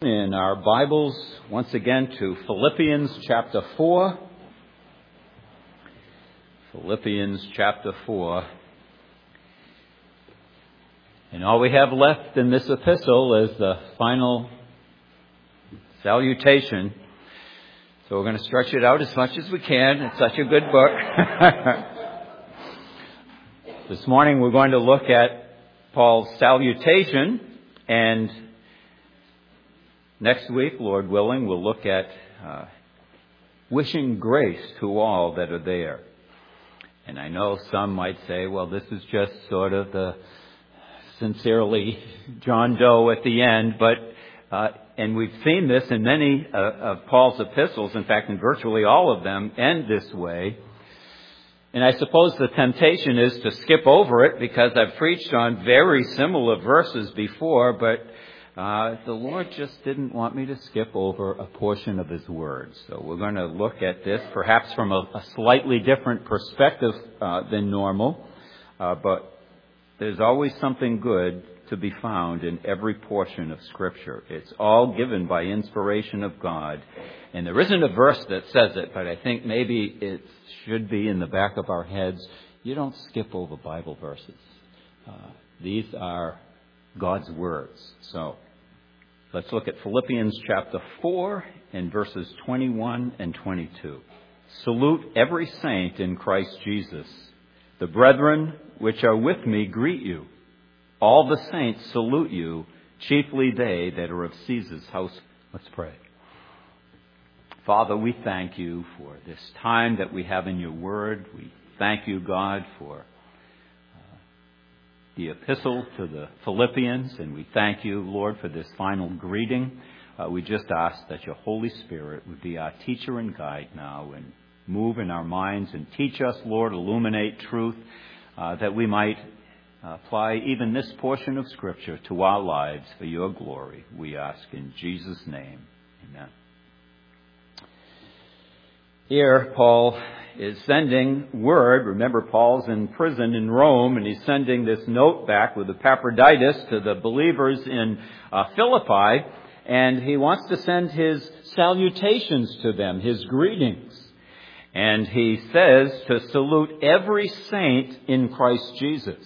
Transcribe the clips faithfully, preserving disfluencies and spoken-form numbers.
In our Bibles, once again, to Philippians chapter four. Philippians chapter four. And all we have left in this epistle is the final salutation. So we're going to stretch it out as much as we can. It's such a good book. This morning we're going to look at Paul's salutation, and next week, Lord willing, we'll look at uh, wishing grace to all that are there. And I know some might say, well, this is just sort of the sincerely John Doe at the end, but uh, and we've seen this in many uh, of Paul's epistles, in fact, in virtually all of them, end this way. And I suppose the temptation is to skip over it because I've preached on very similar verses before, but Uh, the Lord just didn't want me to skip over a portion of His Word. So we're going to look at this perhaps from a, a slightly different perspective uh, than normal. Uh, but there's always something good to be found in every portion of Scripture. It's all given by inspiration of God. And there isn't a verse that says it, but I think maybe it should be in the back of our heads. You don't skip over Bible verses. Uh, these are God's words. So let's look at Philippians chapter four and verses twenty-one and twenty-two. Salute every saint in Christ Jesus. The brethren which are with me greet you. All the saints salute you, chiefly they that are of Caesar's house. Let's pray. Father, we thank you for this time that we have in your word. We thank you, God, for the epistle to the Philippians, and we thank you, Lord, for this final greeting. Uh, we just ask that your Holy Spirit would be our teacher and guide now and move in our minds and teach us, Lord, illuminate truth, uh, that we might apply even this portion of Scripture to our lives for your glory. We ask in Jesus' name. Amen. Here, Paul is sending word. Remember, Paul's in prison in Rome, and he's sending this note back with Epaphroditus to the believers in uh, Philippi, and he wants to send his salutations to them, his greetings. And he says to salute every saint in Christ Jesus.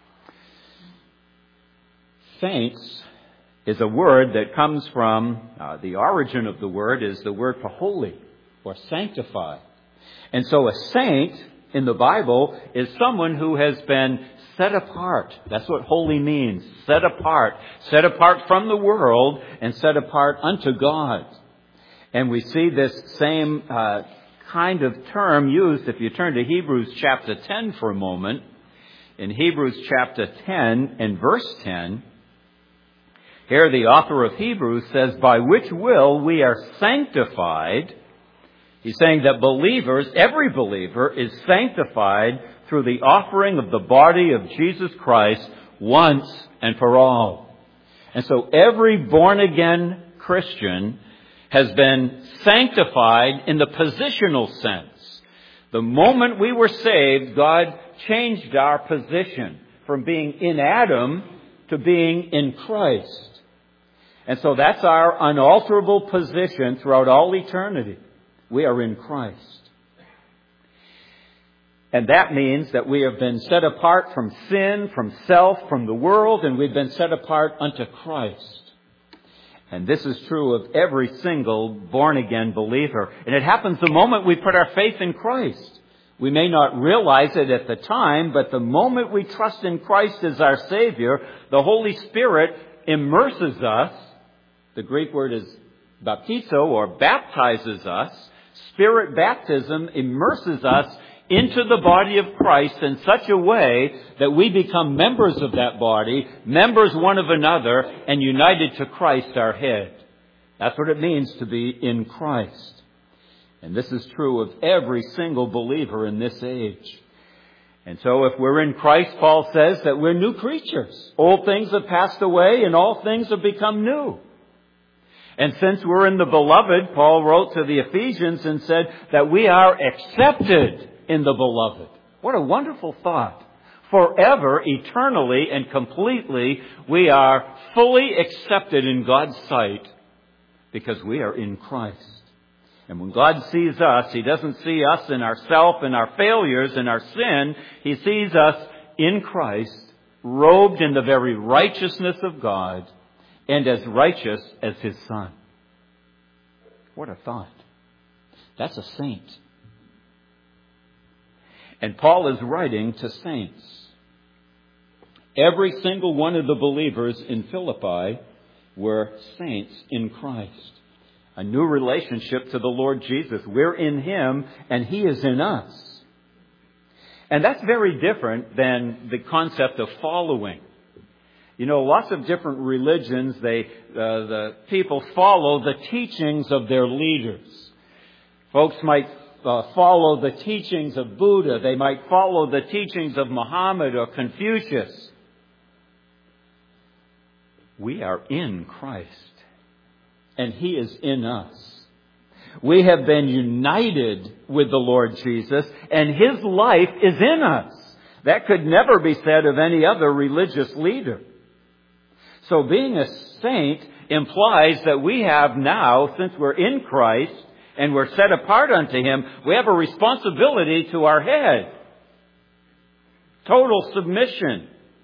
Saints is a word that comes from, uh, the origin of the word is the word for holy or sanctified. And so a saint in the Bible is someone who has been set apart. That's what holy means. Set apart. Set apart from the world and set apart unto God. And we see this same uh, kind of term used if you turn to Hebrews chapter ten for a moment. In Hebrews chapter ten and verse ten, here the author of Hebrews says, by which will we are sanctified. He's saying that believers, every believer, is sanctified through the offering of the body of Jesus Christ once and for all. And so every born-again Christian has been sanctified in the positional sense. The moment we were saved, God changed our position from being in Adam to being in Christ. And so that's our unalterable position throughout all eternity. We are in Christ. And that means that we have been set apart from sin, from self, from the world, and we've been set apart unto Christ. And this is true of every single born-again believer. And it happens the moment we put our faith in Christ. We may not realize it at the time, but the moment we trust in Christ as our Savior, the Holy Spirit immerses us. The Greek word is baptizo, or baptizes us. Spirit baptism immerses us into the body of Christ in such a way that we become members of that body, members one of another, and united to Christ our head. That's what it means to be in Christ. And this is true of every single believer in this age. And so if we're in Christ, Paul says that we're new creatures. Old things have passed away and all things have become new. And since we're in the beloved, Paul wrote to the Ephesians and said that we are accepted in the beloved. What a wonderful thought. Forever, eternally, and completely, we are fully accepted in God's sight because we are in Christ. And when God sees us, He doesn't see us in ourself and our failures and our sin. He sees us in Christ, robed in the very righteousness of God, and as righteous as His Son. What a thought. That's a saint. And Paul is writing to saints. Every single one of the believers in Philippi were saints in Christ. A new relationship to the Lord Jesus. We're in Him and He is in us. And that's very different than the concept of following. You know, lots of different religions, they, uh, the people follow the teachings of their leaders. Folks might uh, follow the teachings of Buddha. They might follow the teachings of Muhammad or Confucius. We are in Christ, and He is in us. We have been united with the Lord Jesus, and His life is in us. That could never be said of any other religious leader. So being a saint implies that we have now, since we're in Christ and we're set apart unto Him, we have a responsibility to our head. Total submission.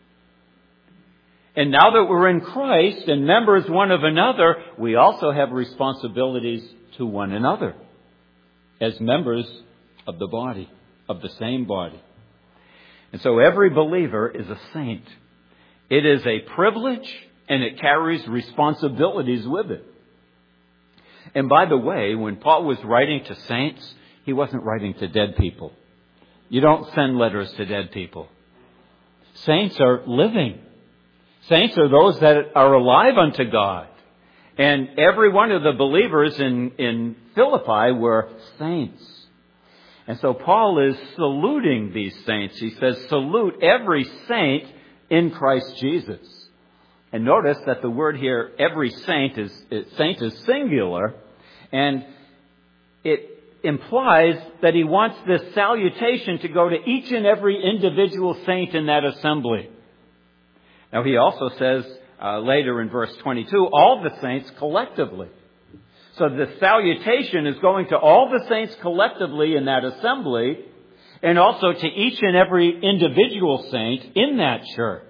And now that we're in Christ and members one of another, we also have responsibilities to one another as members of the body, of the same body. And so every believer is a saint. It is a privilege and it carries responsibilities with it. And by the way, when Paul was writing to saints, he wasn't writing to dead people. You don't send letters to dead people. Saints are living. Saints are those that are alive unto God. And every one of the believers in, in Philippi were saints. And so Paul is saluting these saints. He says, salute every saint in Christ Jesus. And notice that the word here, every saint, is saint is singular. And it implies that he wants this salutation to go to each and every individual saint in that assembly. Now he also says uh, later in verse twenty-two, all the saints collectively. So the salutation is going to all the saints collectively in that assembly, and also to each and every individual saint in that church.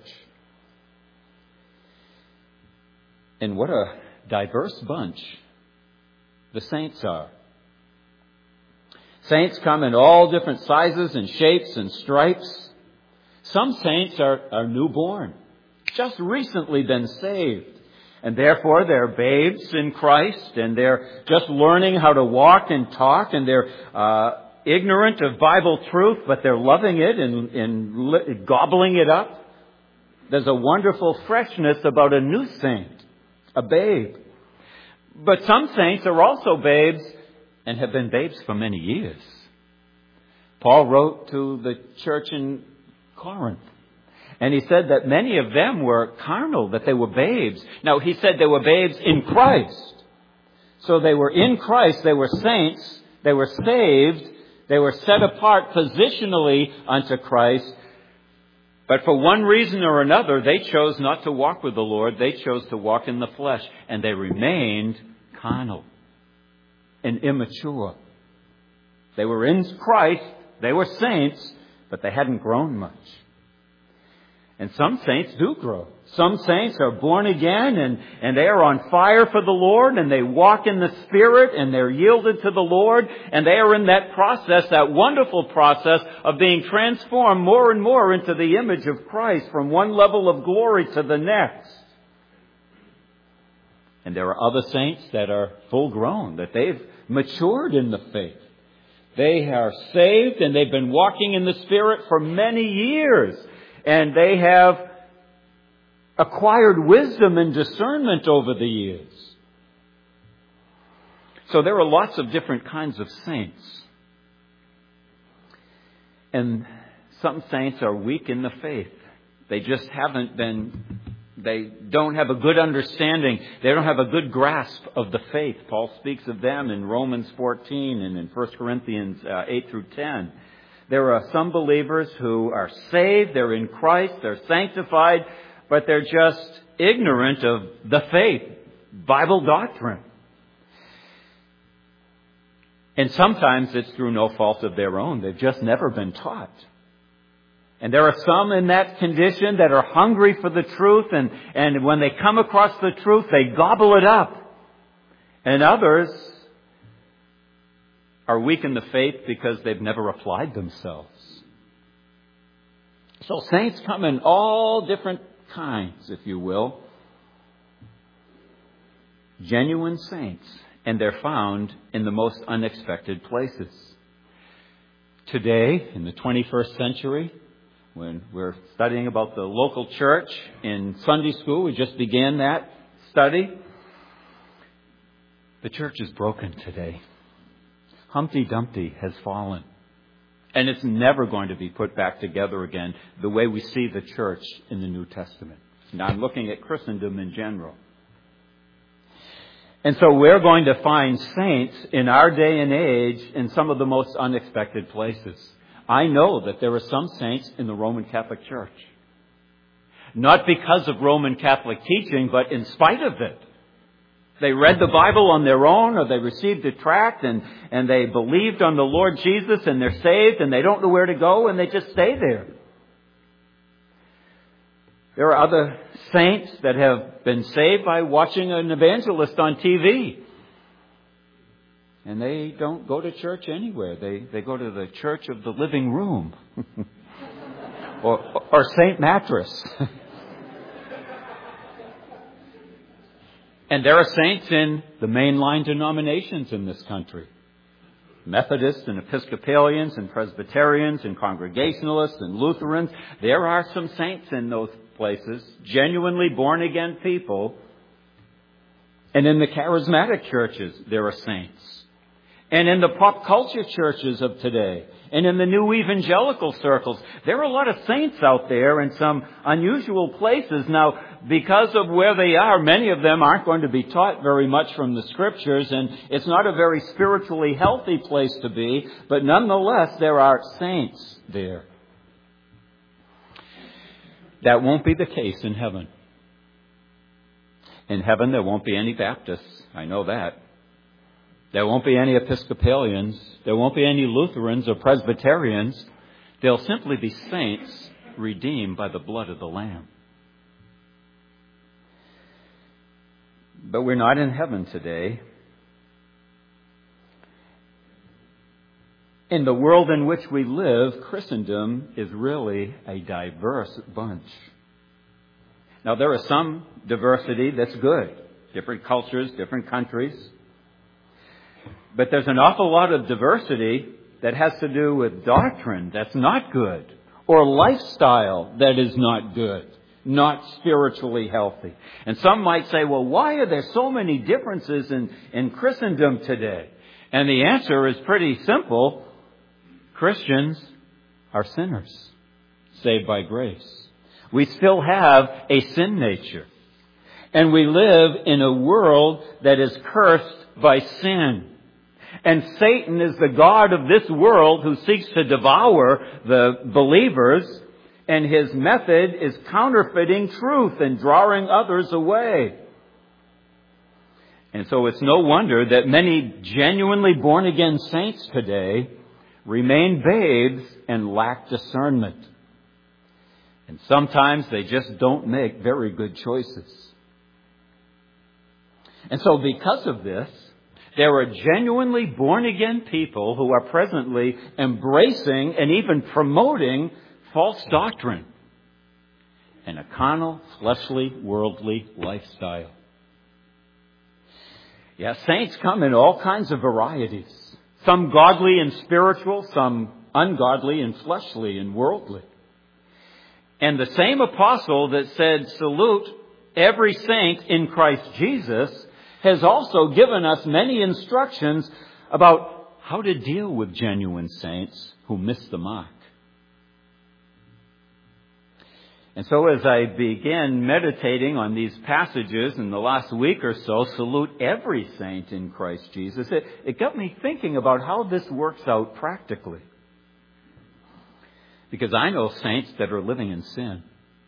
And what a diverse bunch the saints are. Saints come in all different sizes and shapes and stripes. Some saints are, are newborn, just recently been saved. And therefore they're babes in Christ, and they're just learning how to walk and talk, and they're uh, ignorant of Bible truth, but they're loving it and, and li- gobbling it up. There's a wonderful freshness about a new saint, a babe. But some saints are also babes and have been babes for many years. Paul wrote to the church in Corinth, and he said that many of them were carnal, that they were babes. Now, he said they were babes in Christ. So they were in Christ, they were saints, they were saved, they were set apart positionally unto Christ. But for one reason or another, they chose not to walk with the Lord. They chose to walk in the flesh, and they remained carnal and immature. They were in Christ, they were saints, but they hadn't grown much. And some saints do grow. Some saints are born again and, and they are on fire for the Lord, and they walk in the Spirit and they're yielded to the Lord, and they are in that process, that wonderful process of being transformed more and more into the image of Christ from one level of glory to the next. And there are other saints that are full grown, that they've matured in the faith. They are saved and they've been walking in the Spirit for many years. And they have acquired wisdom and discernment over the years. So there are lots of different kinds of saints. And some saints are weak in the faith. They just haven't been, they don't have a good understanding. They don't have a good grasp of the faith. Paul speaks of them in Romans fourteen and in First Corinthians eight through ten. There are some believers who are saved, they're in Christ, they're sanctified, but they're just ignorant of the faith, Bible doctrine. And sometimes it's through no fault of their own. They've just never been taught. And there are some in that condition that are hungry for the truth, and, and when they come across the truth, they gobble it up. And others are weak in the faith because they've never applied themselves. So saints come in all different kinds, if you will. Genuine saints, and they're found in the most unexpected places. Today, in the twenty-first century, when we're studying about the local church in Sunday school, we just began that study. The church is broken today. Humpty Dumpty has fallen. And it's never going to be put back together again the way we see the church in the New Testament. Now I'm looking at Christendom in general. And so we're going to find saints in our day and age in some of the most unexpected places. I know that there are some saints in the Roman Catholic Church. Not because of Roman Catholic teaching, but in spite of it. They read the Bible on their own, or they received a tract, and, and they believed on the Lord Jesus, and they're saved, and they don't know where to go, and they just stay there. There are other saints that have been saved by watching an evangelist on T V. And they don't go to church anywhere. They they go to the church of the living room. or, or Saint Mattress. And there are saints in the mainline denominations in this country. Methodists and Episcopalians and Presbyterians and Congregationalists and Lutherans. There are some saints in those places, genuinely born-again people. And in the charismatic churches, there are saints. And in the pop culture churches of today, and in the new evangelical circles, there are a lot of saints out there in some unusual places. Now, because of where they are, many of them aren't going to be taught very much from the Scriptures, and it's not a very spiritually healthy place to be, but nonetheless, there are saints there. That won't be the case in heaven. In heaven, there won't be any Baptists. I know that. There won't be any Episcopalians. There won't be any Lutherans or Presbyterians. They'll simply be saints redeemed by the blood of the Lamb. But we're not in heaven today. In the world in which we live, Christendom is really a diverse bunch. Now, there is some diversity that's good. Different cultures, different countries. But there's an awful lot of diversity that has to do with doctrine that's not good, or lifestyle that is not good, not spiritually healthy. And some might say, well, why are there so many differences in, in Christendom today? And the answer is pretty simple. Christians are sinners, saved by grace. We still have a sin nature. And we live in a world that is cursed by sin. And Satan is the god of this world who seeks to devour the believers, and his method is counterfeiting truth and drawing others away. And so it's no wonder that many genuinely born-again saints today remain babes and lack discernment. And sometimes they just don't make very good choices. And so because of this, there are genuinely born-again people who are presently embracing and even promoting false doctrine and a carnal, fleshly, worldly lifestyle. Yeah, saints come in all kinds of varieties. Some godly and spiritual, some ungodly and fleshly and worldly. And the same apostle that said, salute every saint in Christ Jesus, has also given us many instructions about how to deal with genuine saints who miss the mark. And so as I began meditating on these passages in the last week or so, salute every saint in Christ Jesus, it, it got me thinking about how this works out practically. Because I know saints that are living in sin.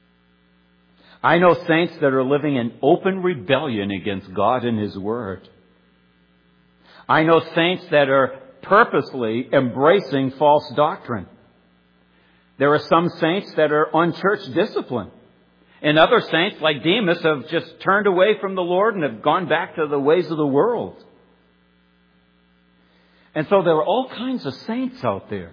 I know saints that are living in open rebellion against God and His Word. I know saints that are purposely embracing false doctrine. There are some saints that are on church discipline. And other saints, like Demas, have just turned away from the Lord and have gone back to the ways of the world. And so there are all kinds of saints out there.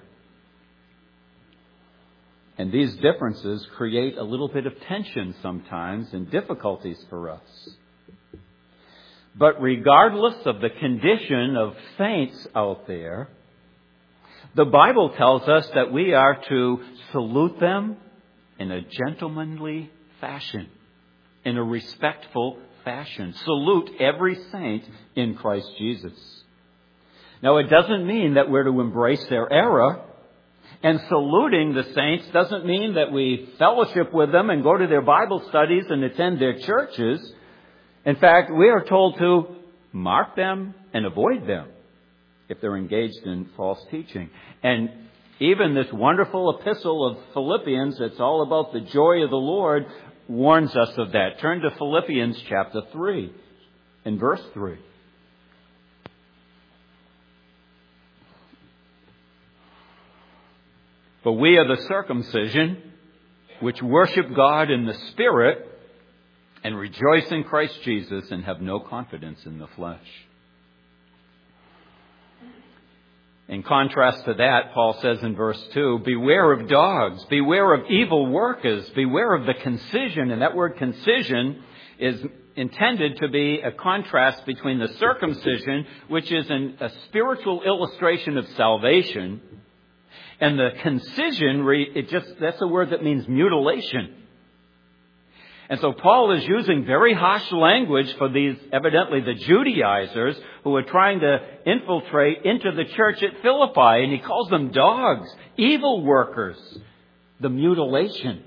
And these differences create a little bit of tension sometimes and difficulties for us. But regardless of the condition of saints out there, the Bible tells us that we are to salute them in a gentlemanly fashion, in a respectful fashion. Salute every saint in Christ Jesus. Now, it doesn't mean that we're to embrace their error. And saluting the saints doesn't mean that we fellowship with them and go to their Bible studies and attend their churches. In fact, we are told to mark them and avoid them if they're engaged in false teaching. And even this wonderful epistle of Philippians that's all about the joy of the Lord warns us of that. Turn to Philippians chapter three and verse three. For we are the circumcision which worship God in the Spirit and rejoice in Christ Jesus and have no confidence in the flesh. In contrast to that, Paul says in verse two, beware of dogs, beware of evil workers, beware of the concision. And that word concision is intended to be a contrast between the circumcision, which is an, a spiritual illustration of salvation, and the concision, it just that's a word that means mutilation. And so Paul is using very harsh language for these, evidently the Judaizers, who are trying to infiltrate into the church at Philippi. And he calls them dogs, evil workers, the mutilation.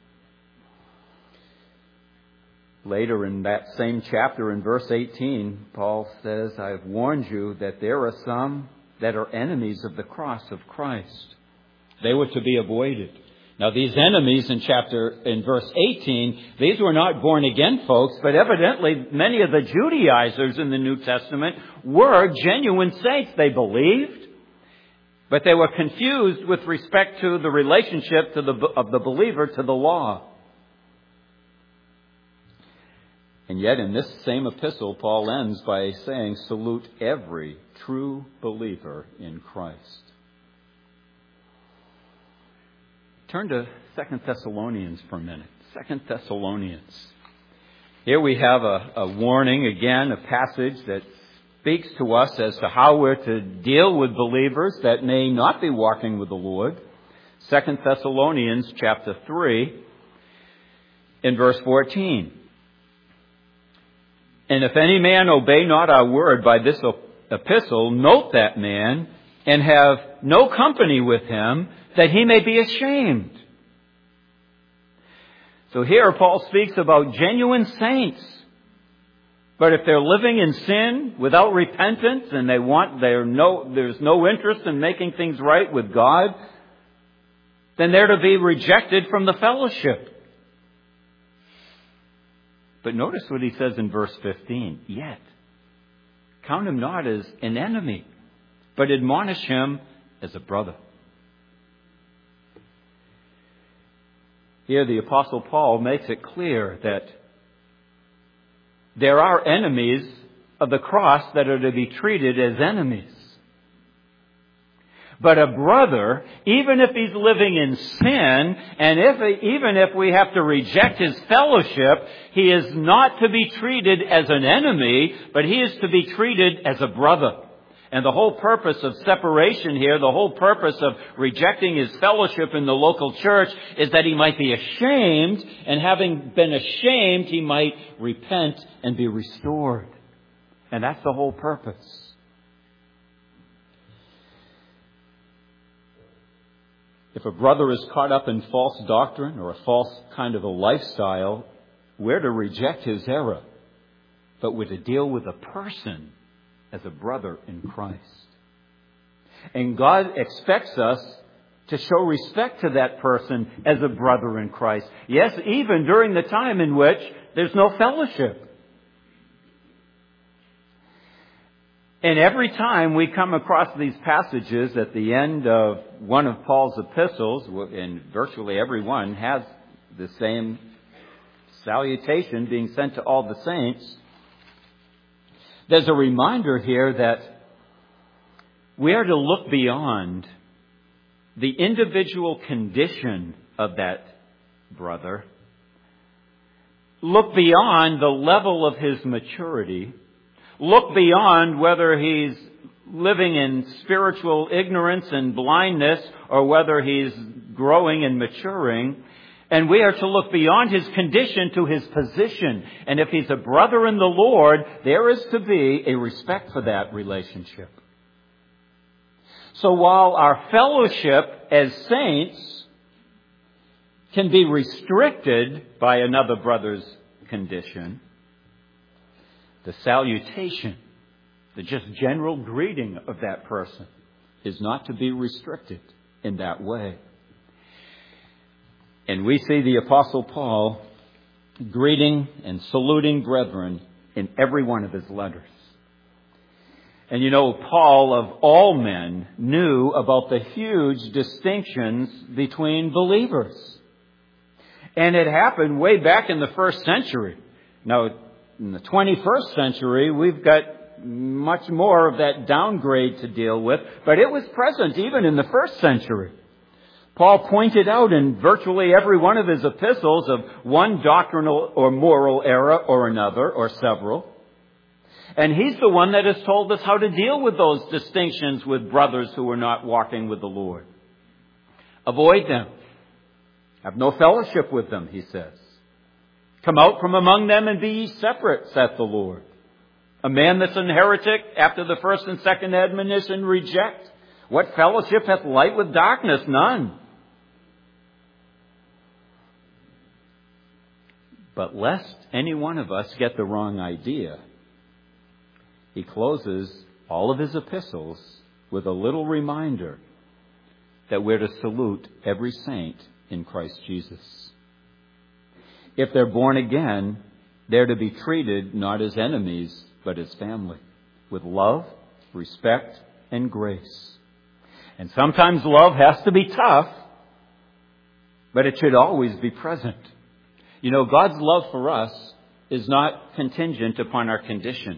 Later in that same chapter, in verse eighteen, Paul says, I have warned you that there are some that are enemies of the cross of Christ. They were to be avoided. Now, these enemies in chapter, in verse eighteen, these were not born again folks, but evidently many of the Judaizers in the New Testament were genuine saints. They believed, but they were confused with respect to the relationship to the, of the believer to the law. And yet in this same epistle, Paul ends by saying, salute every true believer in Christ. Turn to Second Thessalonians for a minute. Second Thessalonians. Here we have a, a warning, again, a passage that speaks to us as to how we're to deal with believers that may not be walking with the Lord. Second Thessalonians chapter three, in verse fourteen. And if any man obey not our word by this epistle, note that man, and have no company with him, that he may be ashamed. So here Paul speaks about genuine saints. But if they're living in sin without repentance and they want, they're no, there's no interest in making things right with God, then they're to be rejected from the fellowship. But notice what he says in verse fifteen. Yet, count him not as an enemy, but admonish him as a brother. Here the Apostle Paul makes it clear that there are enemies of the cross that are to be treated as enemies. But a brother, even if he's living in sin, and if even if we have to reject his fellowship, he is not to be treated as an enemy, but he is to be treated as a brother. And the whole purpose of separation here, the whole purpose of rejecting his fellowship in the local church is that he might be ashamed, and having been ashamed, he might repent and be restored. And that's the whole purpose. If a brother is caught up in false doctrine or a false kind of a lifestyle, we're to reject his error, but we're to deal with a person as a brother in Christ. And God expects us to show respect to that person as a brother in Christ. Yes, even during the time in which there's no fellowship. And every time we come across these passages at the end of one of Paul's epistles, and virtually every one has the same salutation being sent to all the saints, there's a reminder here that we are to look beyond the individual condition of that brother, look beyond the level of his maturity, look beyond whether he's living in spiritual ignorance and blindness or whether he's growing and maturing. And we are to look beyond his condition to his position. And if he's a brother in the Lord, there is to be a respect for that relationship. So while our fellowship as saints can be restricted by another brother's condition, the salutation, the just general greeting of that person is not to be restricted in that way. And we see the Apostle Paul greeting and saluting brethren in every one of his letters. And you know, Paul, of all men, knew about the huge distinctions between believers. And it happened way back in the first century. Now, in the twenty-first century, we've got much more of that downgrade to deal with, but it was present even in the first century. Paul pointed out in virtually every one of his epistles of one doctrinal or moral error or another or several. And he's the one that has told us how to deal with those distinctions with brothers who are not walking with the Lord. Avoid them. Have no fellowship with them, he says. Come out from among them and be ye separate, saith the Lord. A man that's an heretic after the first and second admonition reject. What fellowship hath light with darkness? None. But lest any one of us get the wrong idea, he closes all of his epistles with a little reminder that we're to salute every saint in Christ Jesus. If they're born again, they're to be treated not as enemies, but as family, with love, respect, and grace. And sometimes love has to be tough, but it should always be present. You know, God's love for us is not contingent upon our condition.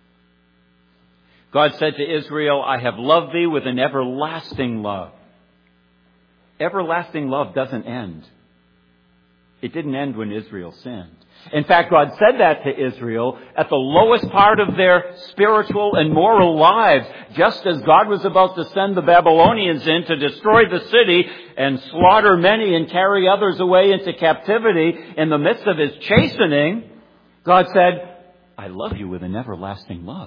God said to Israel, I have loved thee with an everlasting love. Everlasting love doesn't end. It didn't end when Israel sinned. In fact, God said that to Israel at the lowest part of their spiritual and moral lives, just as God was about to send the Babylonians in to destroy the city and slaughter many and carry others away into captivity. In the midst of his chastening, God said, I love you with an everlasting love.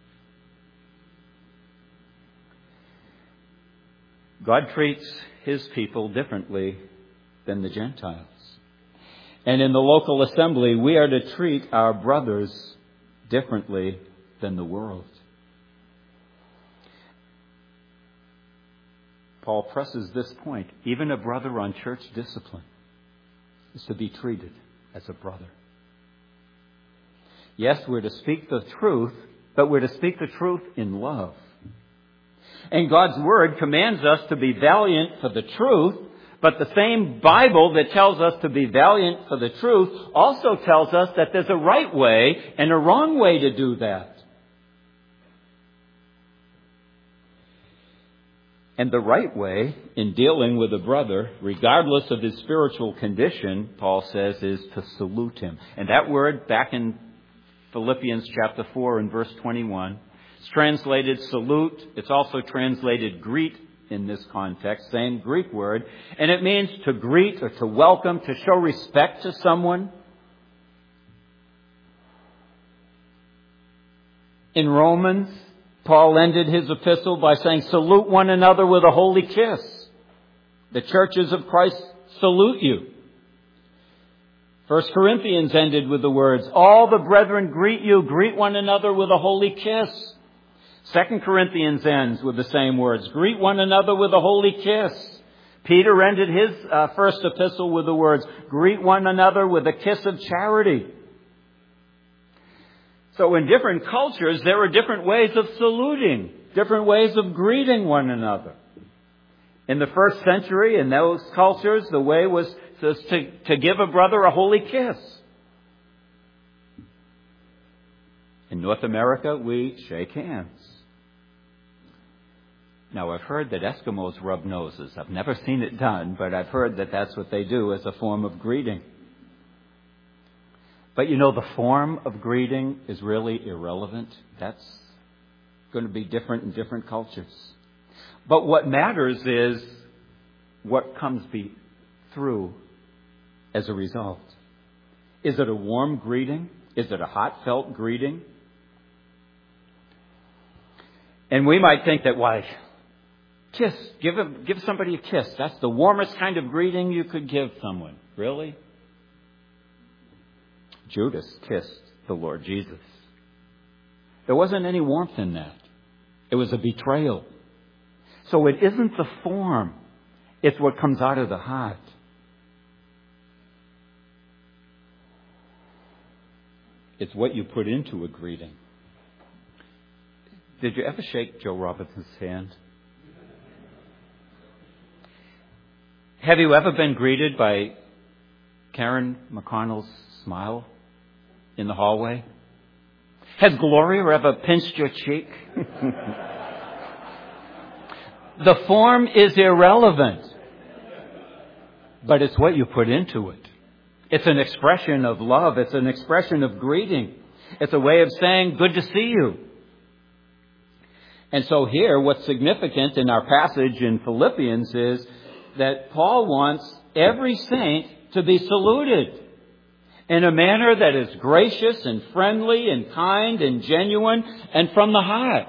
God treats his people differently than the Gentiles. And in the local assembly, we are to treat our brothers differently than the world. Paul presses this point. Even a brother on church discipline is to be treated as a brother. Yes, we're to speak the truth, but we're to speak the truth in love. And God's Word commands us to be valiant for the truth, but the same Bible that tells us to be valiant for the truth also tells us that there's a right way and a wrong way to do that. And the right way in dealing with a brother, regardless of his spiritual condition, Paul says, is to salute him. And that word back in Philippians chapter four and verse twenty-one, it's translated salute. It's also translated greet in this context, same Greek word. And it means to greet or to welcome, to show respect to someone. In Romans, Paul ended his epistle by saying, salute one another with a holy kiss. The churches of Christ salute you. First Corinthians ended with the words, all the brethren greet you, greet one another with a holy kiss. Second Corinthians ends with the same words, greet one another with a holy kiss. Peter ended his uh, first epistle with the words, greet one another with a kiss of charity. So in different cultures, there are different ways of saluting, different ways of greeting one another. In the first century, in those cultures, the way was to, to give a brother a holy kiss. In North America, we shake hands. Now, I've heard that Eskimos rub noses. I've never seen it done, but I've heard that that's what they do as a form of greeting. But you know, the form of greeting is really irrelevant. That's going to be different in different cultures. But what matters is what comes be through as a result. Is it a warm greeting? Is it a heartfelt greeting? And we might think that, why, kiss, give a, give somebody a kiss. That's the warmest kind of greeting you could give someone. Really? Judas kissed the Lord Jesus. There wasn't any warmth in that. It was a betrayal. So it isn't the form. It's what comes out of the heart. It's what you put into a greeting. Did you ever shake Joe Robinson's hand? Have you ever been greeted by Karen McConnell's smile in the hallway? Has Gloria ever pinched your cheek? The form is irrelevant, but it's what you put into it. It's an expression of love. It's an expression of greeting. It's a way of saying, good to see you. And so here, what's significant in our passage in Philippians is that Paul wants every saint to be saluted in a manner that is gracious and friendly and kind and genuine and from the heart.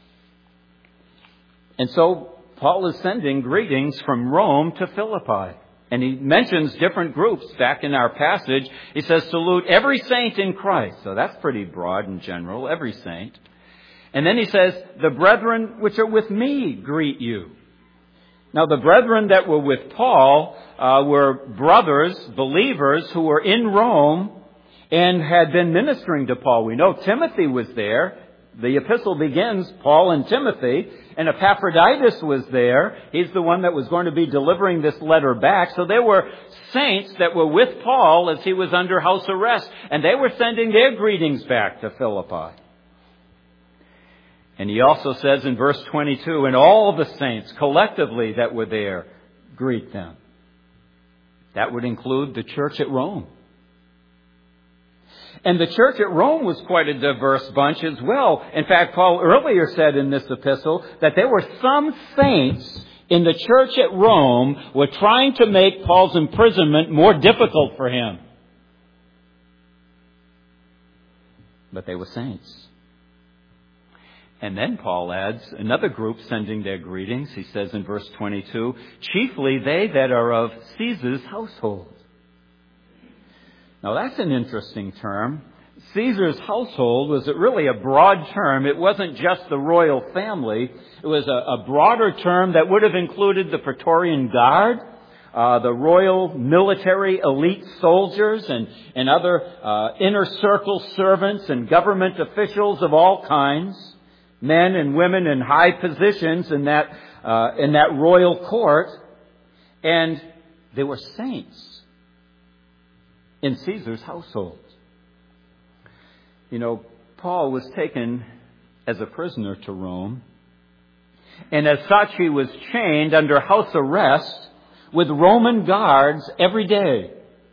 And so Paul is sending greetings from Rome to Philippi. And he mentions different groups back in our passage. He says, salute every saint in Christ. So that's pretty broad and general, every saint. And then he says, the brethren which are with me greet you. Now, the brethren that were with Paul uh, were brothers, believers, who were in Rome and had been ministering to Paul. We know Timothy was there. The epistle begins, Paul and Timothy, and Epaphroditus was there. He's the one that was going to be delivering this letter back. So there were saints that were with Paul as he was under house arrest, and they were sending their greetings back to Philippi. And he also says in verse twenty-two, and all the saints collectively that were there, greet them. That would include the church at Rome. And the church at Rome was quite a diverse bunch as well. In fact, Paul earlier said in this epistle that there were some saints in the church at Rome who were trying to make Paul's imprisonment more difficult for him. But they were saints. And then Paul adds another group sending their greetings. He says in verse twenty-two, chiefly they that are of Caesar's household. Now that's an interesting term. Caesar's household was really a broad term. It wasn't just the royal family. It was a, a broader term that would have included the Praetorian Guard, uh, the royal military elite soldiers, and, and other uh, inner circle servants and government officials of all kinds. Men and women in high positions in that uh, in that royal court, and they were saints in Caesar's household. You know, Paul was taken as a prisoner to Rome, and as such he was chained under house arrest with Roman guards every day.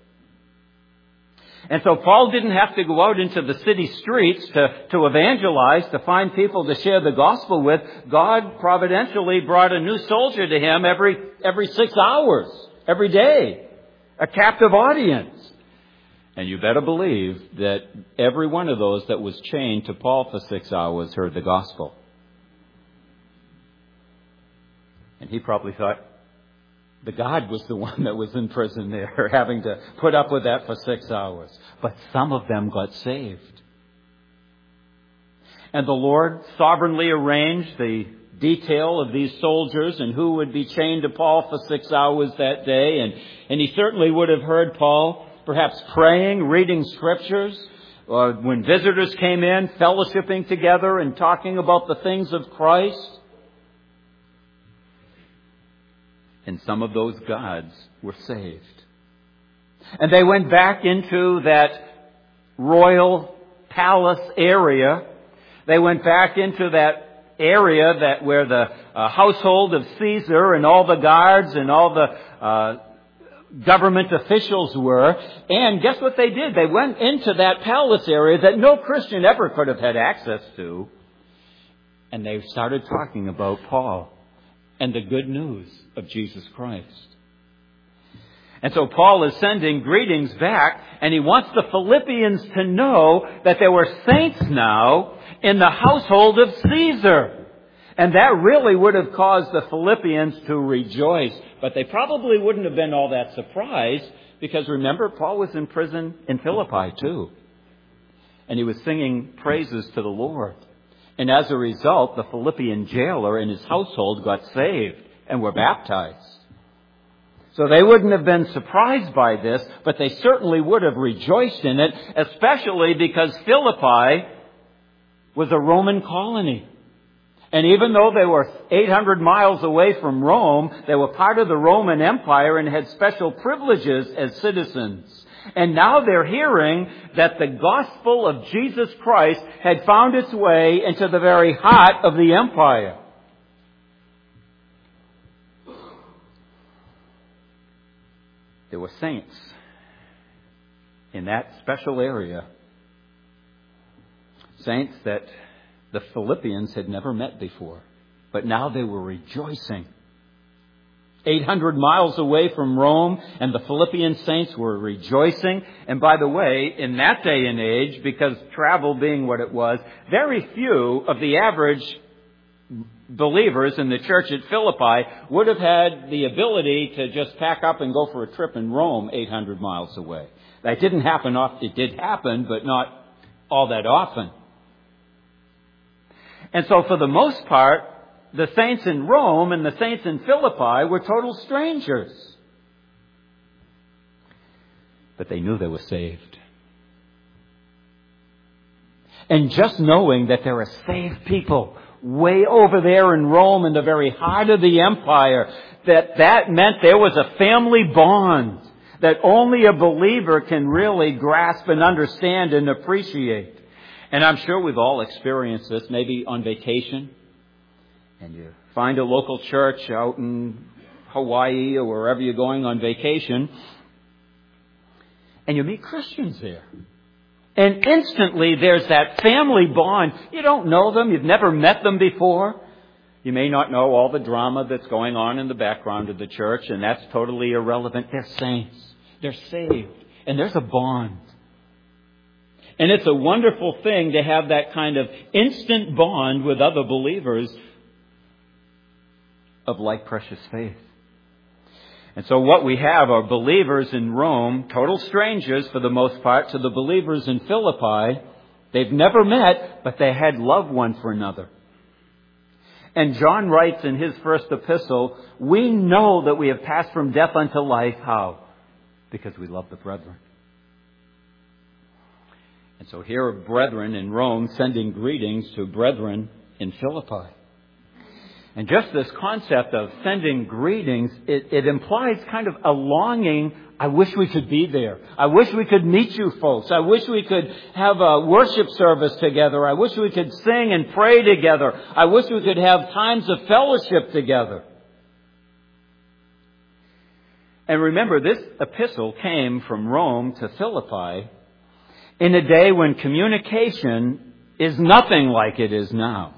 And so Paul didn't have to go out into the city streets to, to evangelize, to find people to share the gospel with. God providentially brought a new soldier to him every, every six hours, every day, a captive audience. And you better believe that every one of those that was chained to Paul for six hours heard the gospel. And he probably thought, the God was the one that was in prison there, having to put up with that for six hours. But some of them got saved. And the Lord sovereignly arranged the detail of these soldiers and who would be chained to Paul for six hours that day. And, and he certainly would have heard Paul perhaps praying, reading scriptures, or when visitors came in, fellowshipping together and talking about the things of Christ. And some of those gods were saved. And they went back into that royal palace area. They went back into that area that where the uh, household of Caesar and all the guards and all the uh, government officials were. And guess what they did? They went into that palace area that no Christian ever could have had access to. And they started talking about Paul and the good news of Jesus Christ. And so Paul is sending greetings back, and he wants the Philippians to know that there were saints now in the household of Caesar. And that really would have caused the Philippians to rejoice. But they probably wouldn't have been all that surprised, because remember, Paul was in prison in Philippi too. And he was singing praises to the Lord. And as a result, the Philippian jailer and his household got saved and were baptized. So they wouldn't have been surprised by this, but they certainly would have rejoiced in it, especially because Philippi was a Roman colony. And even though they were eight hundred miles away from Rome, they were part of the Roman Empire and had special privileges as citizens. And now they're hearing that the gospel of Jesus Christ had found its way into the very heart of the empire. There were saints in that special area. Saints that the Philippians had never met before. But now they were rejoicing. eight hundred miles away from Rome, and the Philippian saints were rejoicing. And by the way, in that day and age, because travel being what it was, very few of the average believers in the church at Philippi would have had the ability to just pack up and go for a trip in Rome eight hundred miles away. That didn't happen often. It did happen, but not all that often. And so for the most part, the saints in Rome and the saints in Philippi were total strangers. But they knew they were saved. And just knowing that there are saved people way over there in Rome, in the very heart of the empire, that that meant there was a family bond that only a believer can really grasp and understand and appreciate. And I'm sure we've all experienced this, maybe on vacation. And you find a local church out in Hawaii or wherever you're going on vacation. And you meet Christians there. And instantly there's that family bond. You don't know them. You've never met them before. You may not know all the drama that's going on in the background of the church. And that's totally irrelevant. They're saints. They're saved. And there's a bond. And it's a wonderful thing to have that kind of instant bond with other believers of like precious faith. And so what we have are believers in Rome, total strangers for the most part to the believers in Philippi. They've never met, but they had love one for another. And John writes in his first epistle, we know that we have passed from death unto life. How? Because we love the brethren. And so here are brethren in Rome sending greetings to brethren in Philippi. And just this concept of sending greetings, it, it implies kind of a longing. I wish we could be there. I wish we could meet you folks. I wish we could have a worship service together. I wish we could sing and pray together. I wish we could have times of fellowship together. And remember, this epistle came from Rome to Philippi in a day when communication is nothing like it is now.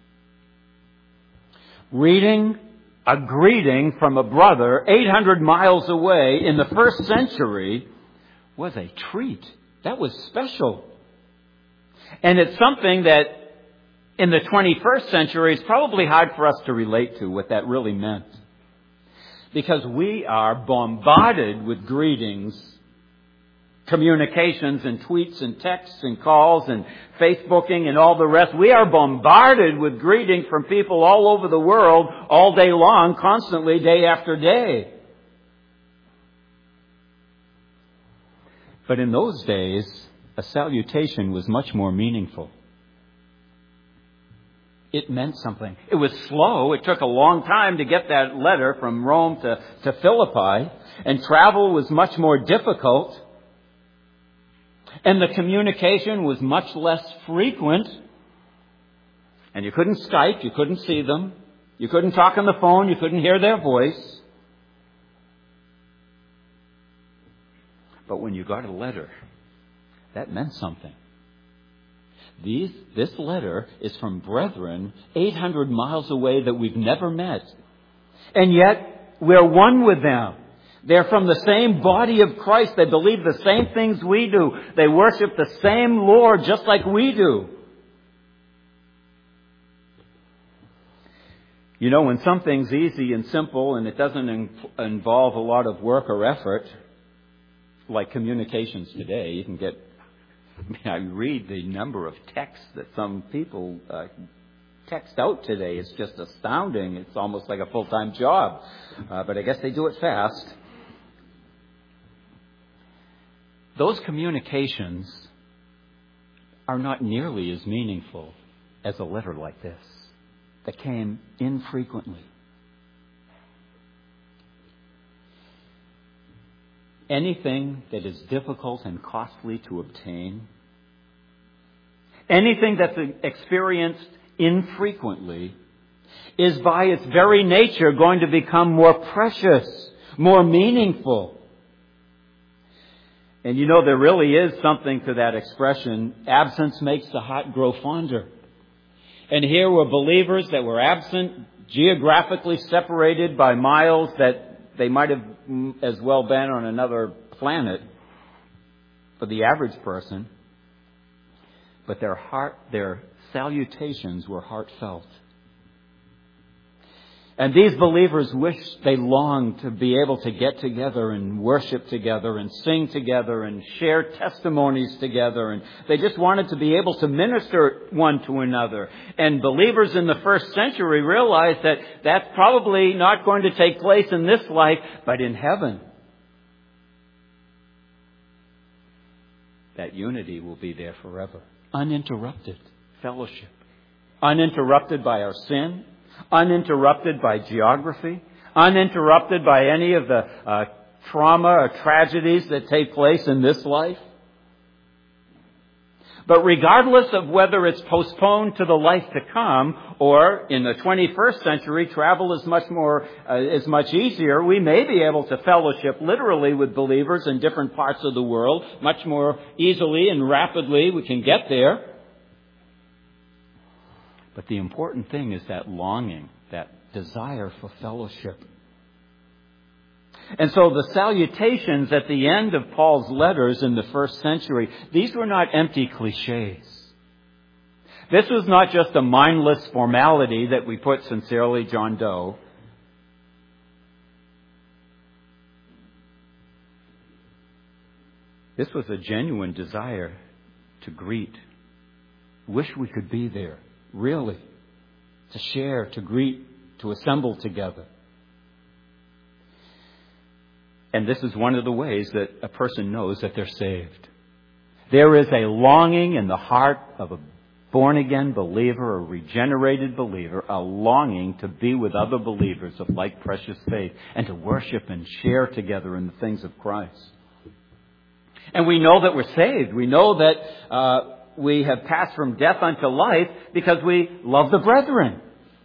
Reading a greeting from a brother eight hundred miles away in the first century was a treat. That was special. And it's something that in the twenty-first century is probably hard for us to relate to what that really meant. Because we are bombarded with greetings, communications and tweets and texts and calls and Facebooking and all the rest. We are bombarded with greetings from people all over the world all day long, constantly, day after day. But in those days, a salutation was much more meaningful. It meant something. It was slow. It took a long time to get that letter from Rome to, to Philippi, and travel was much more difficult. And the communication was much less frequent. And you couldn't Skype, you couldn't see them, you couldn't talk on the phone, you couldn't hear their voice. But when you got a letter, that meant something. These, this letter is from brethren eight hundred miles away that we've never met. And yet, we're one with them. They're from the same body of Christ. They believe the same things we do. They worship the same Lord just like we do. You know, when something's easy and simple and it doesn't in- involve a lot of work or effort, like communications today, you can get... I mean, I read the number of texts that some people uh, text out today. It's just astounding. It's almost like a full-time job. Uh, but I guess they do it fast. Those communications are not nearly as meaningful as a letter like this that came infrequently. Anything that is difficult and costly to obtain, anything that's experienced infrequently, is by its very nature going to become more precious, more meaningful. And you know, there really is something to that expression, absence makes the heart grow fonder. And here were believers that were absent, geographically separated by miles that they might have as well been on another planet for the average person. But their heart, their salutations were heartfelt. And these believers wished, they longed to be able to get together and worship together and sing together and share testimonies together. And they just wanted to be able to minister one to another. And believers in the first century realized that that's probably not going to take place in this life, but in heaven. That unity will be there forever. Uninterrupted fellowship. Uninterrupted by our sin. Uninterrupted by geography, uninterrupted by any of the uh, trauma or tragedies that take place in this life. But regardless of whether it's postponed to the life to come, or in the twenty-first century, travel is much more, uh, is much easier. We may be able to fellowship literally with believers in different parts of the world much more easily and rapidly. We can get there. But the important thing is that longing, that desire for fellowship. And so the salutations at the end of Paul's letters in the first century, these were not empty cliches. This was not just a mindless formality that we put sincerely John Doe. This was a genuine desire to greet. Wish we could be there. Really, to share, to greet, to assemble together. And this is one of the ways that a person knows that they're saved. There is a longing in the heart of a born-again believer, a regenerated believer, a longing to be with other believers of like precious faith and to worship and share together in the things of Christ. And we know that we're saved. We know that uh, we have passed from death unto life because we love the brethren.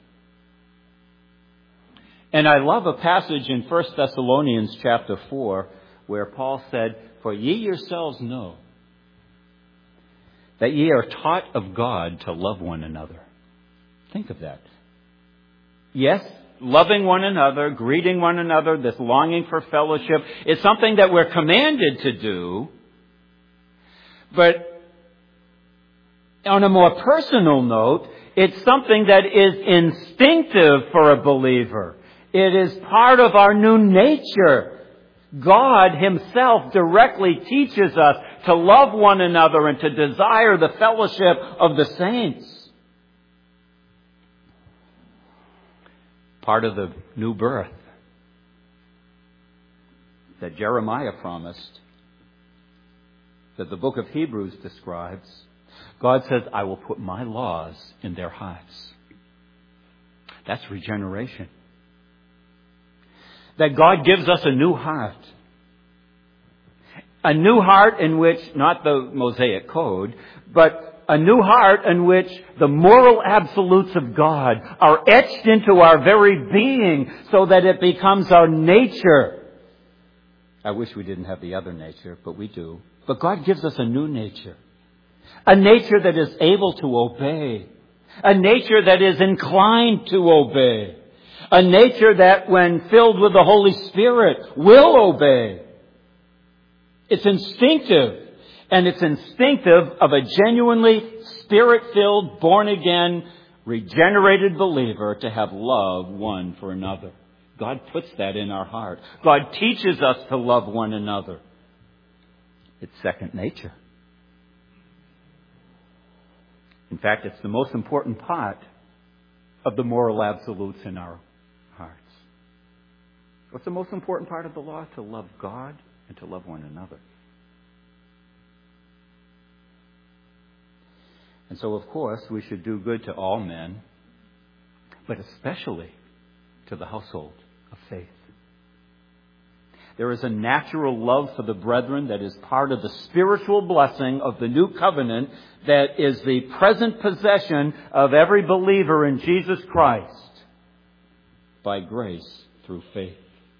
And I love a passage in First Thessalonians chapter four where Paul said, "For ye yourselves know that ye are taught of God to love one another." Think of that. Yes, loving one another, greeting one another, this longing for fellowship is something that we're commanded to do. But on a more personal note, it's something that is instinctive for a believer. It is part of our new nature. God Himself directly teaches us to love one another and to desire the fellowship of the saints. Part of the new birth that Jeremiah promised. that the book of Hebrews describes, God says, I will put my laws in their hearts. That's regeneration. That God gives us a new heart. A new heart in which, not the Mosaic Code, but a new heart in which the moral absolutes of God are etched into our very being so that it becomes our nature. I wish we didn't have the other nature, but we do. But God gives us a new nature. A nature that is able to obey. A nature that is inclined to obey. A nature that, when filled with the Holy Spirit, will obey. It's instinctive. And it's instinctive of a genuinely Spirit-filled, born-again, regenerated believer to have love one for another. God puts that in our heart. God teaches us to love one another. It's second nature. In fact, it's the most important part of the moral absolutes in our hearts. What's the most important part of the law? To love God and to love one another. And so, of course, we should do good to all men, but especially to the household of faith. There is a natural love for the brethren that is part of the spiritual blessing of the new covenant that is the present possession of every believer in Jesus Christ by grace through faith.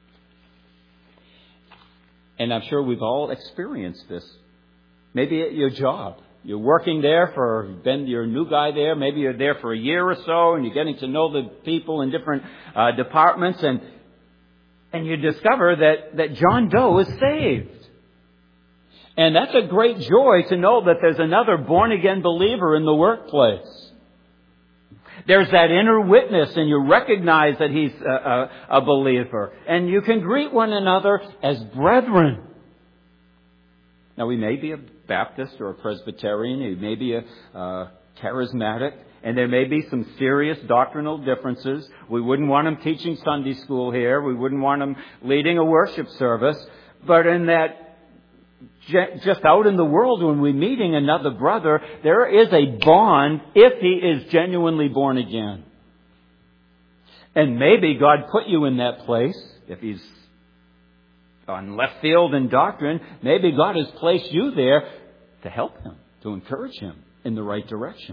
And I'm sure we've all experienced this. Maybe at your job. You're working there for, been, you're a new guy there, maybe you're there for a year or so, and you're getting to know the people in different uh, departments, and and you discover that, that John Doe is saved. And that's a great joy to know that there's another born-again believer in the workplace. There's that inner witness, and you recognize that he's a, a, a believer. And you can greet one another as brethren. Now, we may be a Baptist or a Presbyterian, he may be a uh, charismatic, and there may be some serious doctrinal differences. We wouldn't want him teaching Sunday school here. We wouldn't want him leading a worship service. But in that, just out in the world when we're meeting another brother, there is a bond if he is genuinely born again. And maybe God put you in that place, if he's on left field in doctrine, maybe God has placed you there to help him, to encourage him in the right direction.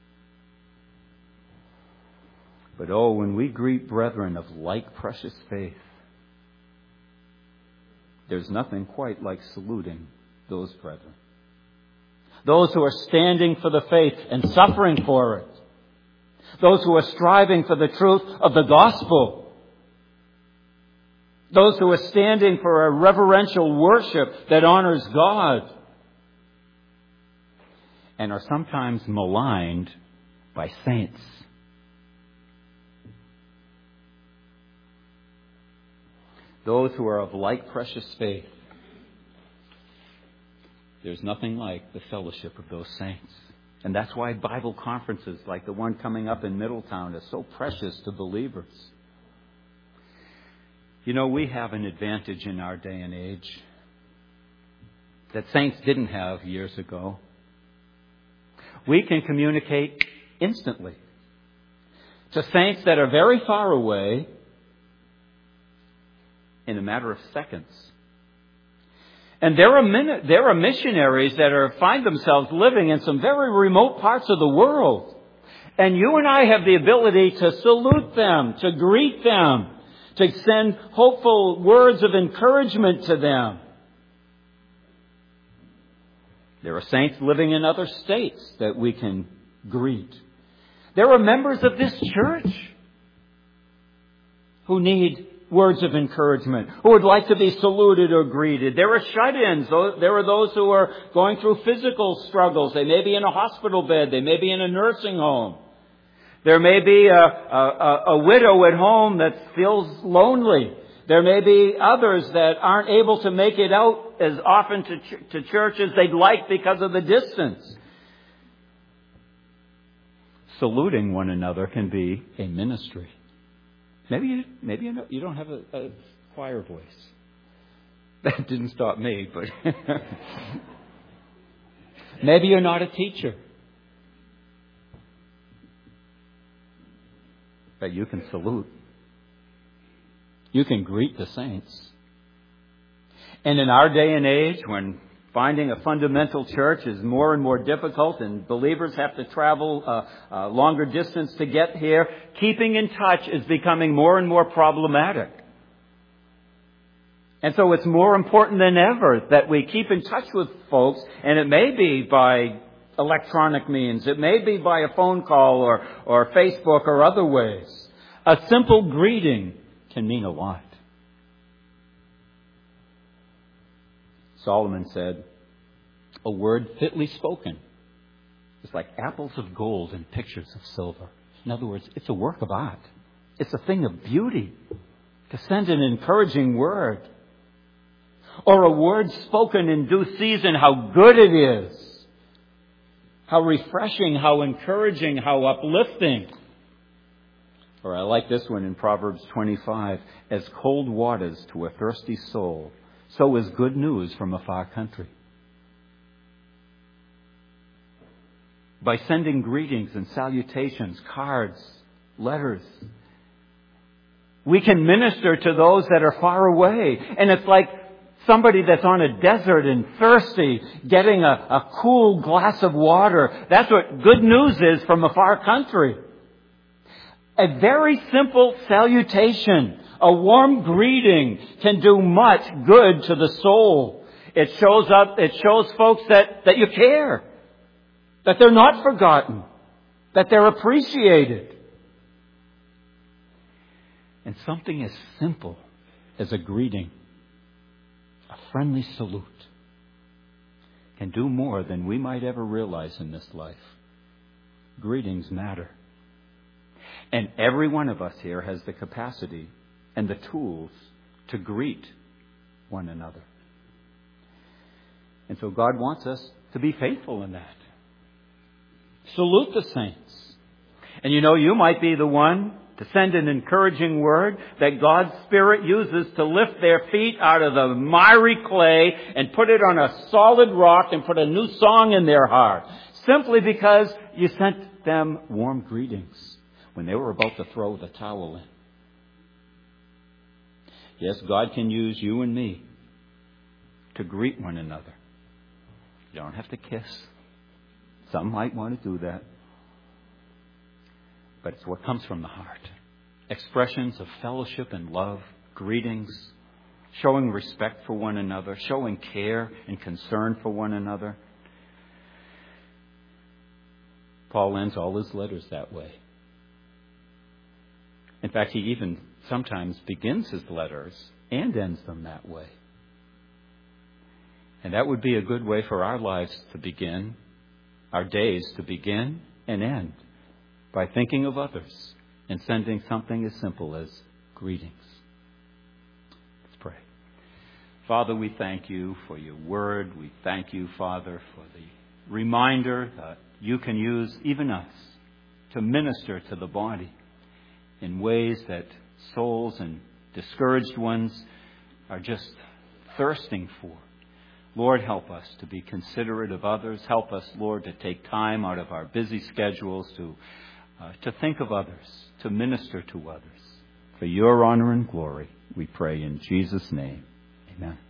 But oh, when we greet brethren of like precious faith, there's nothing quite like saluting those brethren. Those who are standing for the faith and suffering for it. Those who are striving for the truth of the gospel. Those who are standing for a reverential worship that honors God. And are sometimes maligned by saints. Those who are of like precious faith. There's nothing like the fellowship of those saints. And that's why Bible conferences like the one coming up in Middletown are so precious to believers. You know, we have an advantage in our day and age that saints didn't have years ago. We can communicate instantly to saints that are very far away in a matter of seconds. And there are min- there are missionaries that are find themselves living in some very remote parts of the world. And you and I have the ability to salute them, to greet them, to send hopeful words of encouragement to them. There are saints living in other states that we can greet. There are members of this church who need words of encouragement, who would like to be saluted or greeted. There are shut-ins. There are those who are going through physical struggles. They may be in a hospital bed. They may be in a nursing home. There may be a, a, a widow at home that feels lonely. There may be others that aren't able to make it out as often to, ch- to church as they'd like because of the distance. Saluting one another can be a ministry. Maybe you, maybe you, know, you don't have a, a choir voice. That didn't stop me, but Maybe you're not a teacher. But you can salute. You can greet the saints. And in our day and age, when finding a fundamental church is more and more difficult and believers have to travel a, a longer distance to get here, keeping in touch is becoming more and more problematic. And so it's more important than ever that we keep in touch with folks, and it may be by electronic means, it may be by a phone call or, or Facebook or other ways. A simple greeting can mean a lot. Solomon said, a word fitly spoken is like apples of gold and pictures of silver. In other words, it's a work of art. It's a thing of beauty to send an encouraging word. Or a word spoken in due season, how good it is. How refreshing, how encouraging, how uplifting. Or I like this one in Proverbs twenty-five. As cold waters to a thirsty soul, so is good news from a far country. By sending greetings and salutations, cards, letters, we can minister to those that are far away. And it's like somebody that's on a desert and thirsty, getting a, a cool glass of water. That's what good news is from a far country. A very simple salutation, a warm greeting can do much good to the soul. It shows up, it shows folks that, that you care, that they're not forgotten, that they're appreciated. And something as simple as a greeting, a friendly salute, can do more than we might ever realize in this life. Greetings matter. And every one of us here has the capacity and the tools to greet one another. And so God wants us to be faithful in that. Salute the saints. And you know, you might be the one to send an encouraging word that God's Spirit uses to lift their feet out of the miry clay and put it on a solid rock and put a new song in their heart. Simply because you sent them warm greetings when they were about to throw the towel in. Yes, God can use you and me to greet one another. You don't have to kiss. Some might want to do that. But it's what comes from the heart. Expressions of fellowship and love, greetings, showing respect for one another, showing care and concern for one another. Paul ends all his letters that way. In fact, he even sometimes begins his letters and ends them that way. And that would be a good way for our lives to begin, our days to begin and end, by thinking of others and sending something as simple as greetings. Let's pray. Father, we thank you for your word. We thank you, Father, for the reminder that you can use even us to minister to the body in ways that souls and discouraged ones are just thirsting for. Lord, help us to be considerate of others. Help us, Lord, to take time out of our busy schedules to uh, to think of others, to minister to others. For your honor and glory, we pray in Jesus' name. Amen.